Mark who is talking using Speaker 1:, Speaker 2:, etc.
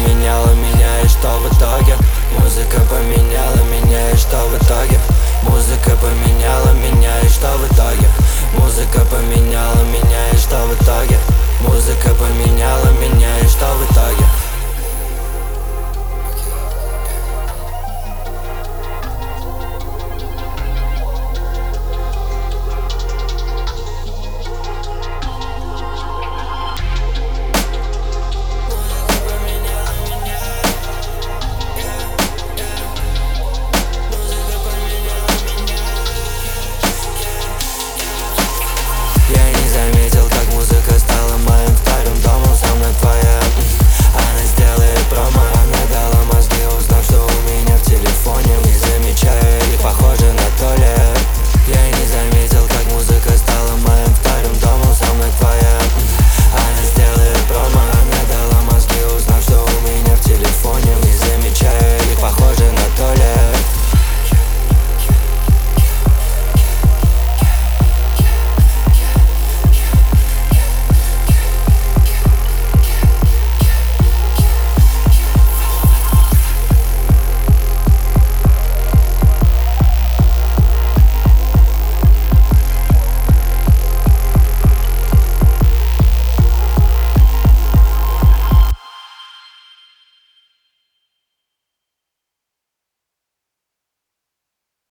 Speaker 1: поменяла меня, и что в итоге? Музыка поменяла меня, и что в итоге? Музыка поменяла меня, и что в итоге? Музыка поменяла меня, и что в итоге? Музыка поменяла меня, и что в итоге?